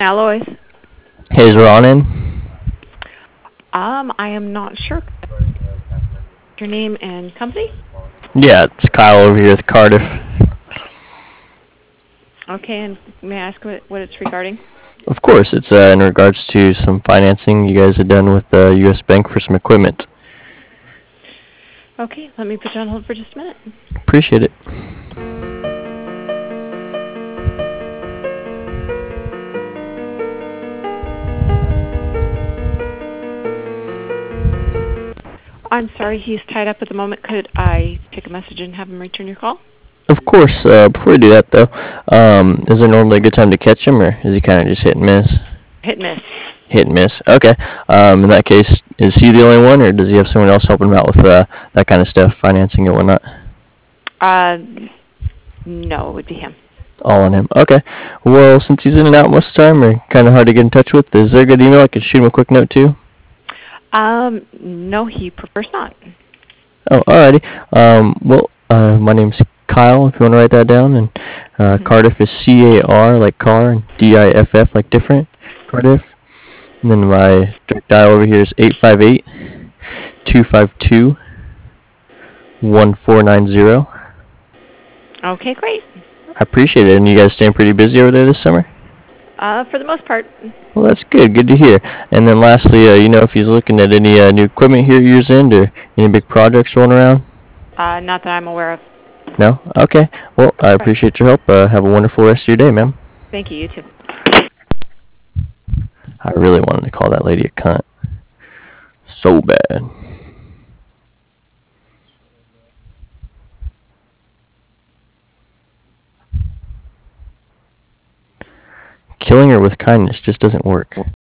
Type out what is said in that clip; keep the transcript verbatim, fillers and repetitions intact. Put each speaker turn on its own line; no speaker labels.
Alloys.
Hey, is Ron in?
Um, I am not sure. Your name and company?
Yeah, it's Kyle over here with Cardiff.
Okay, and may I ask what, what it's regarding?
Of course, it's uh, in regards to some financing you guys had done with the U S Bank for some equipment.
Okay, let me put you on hold for just a minute.
Appreciate it.
I'm sorry, he's tied up at the moment. Could I take a message and have him return your call?
Of course, uh, before we do that though, um, is there normally a good time to catch him, or is he kind of just hit and miss?
Hit and miss.
Hit and miss. Okay. Um, in that case, is he the only one, or does he have someone else helping him out with uh, that kind of stuff, financing and whatnot?
Uh, no, it would be him.
All on him. Okay. Well, since he's in and out most of the time, or kind of hard to get in touch with, is there a good email I could shoot him a quick note to?
Um, no, he prefers not.
Oh, alrighty. Um, well, uh, my name's Kyle, if you want to write that down, and uh,
Mhm.
Cardiff is C A R like car, and D I F F like different, Cardiff. And then my direct dial over here is eight five eight, two five two, one four nine zero.
Okay, great.
I appreciate it. And you guys staying pretty busy over there this summer?
Uh, for the most part.
Well, that's good. Good to hear. And then lastly, uh, you know, if he's looking at any uh, new equipment here years end, or any big projects rolling around?
Uh, not that I'm aware of.
No? Okay. Well, I
Right.
appreciate your help. Uh, have a wonderful rest of your day, ma'am.
Thank you, you too.
I really wanted to call that lady a cunt. So bad. Killing her with kindness just doesn't work.